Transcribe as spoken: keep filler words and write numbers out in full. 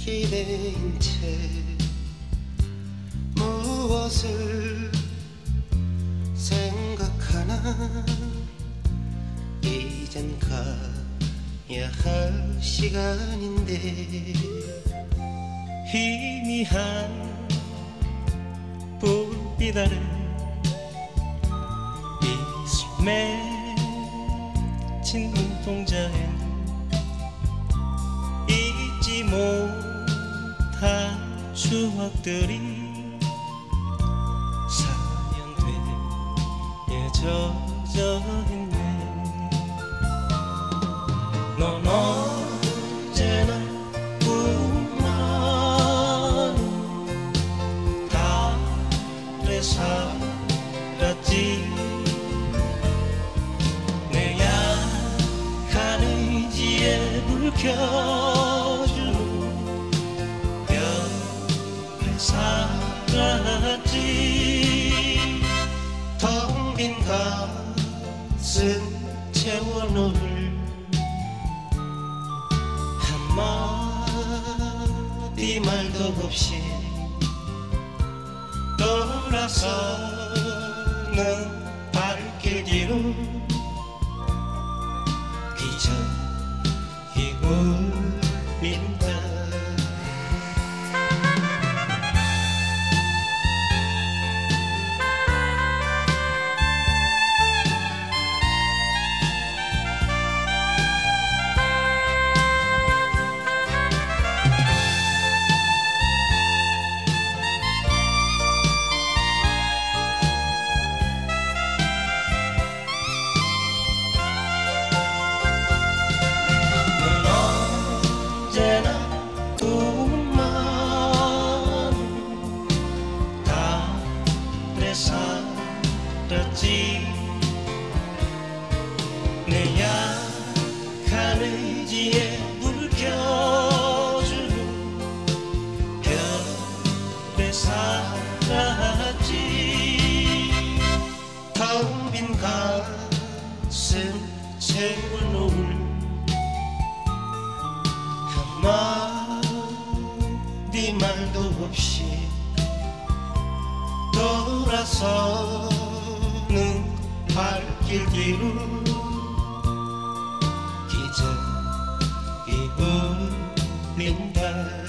기대인 채 무엇을 생각하나. 이젠 가야 할 시간인데 희미한 불빛 아래 이슬 맺힌 눈동자엔 잊지 못한 추억들이 사연되어 젖어 있네. 넌 언제나 꿈만 달에 살았지. 내 약한 의지에 불 켜주는 별에 살았지. 텅 빈 가슴 채워놓을 한마디 말도 없이 돌아서는 발길 뒤로 기적이 울린다. 살았지. 내 약한 의지에 불 켜주는 별에 살았지. 텅 빈 가슴 채워놓을 한마디 말도 없이 돌아서는 발길 뒤로 기적이 울린다.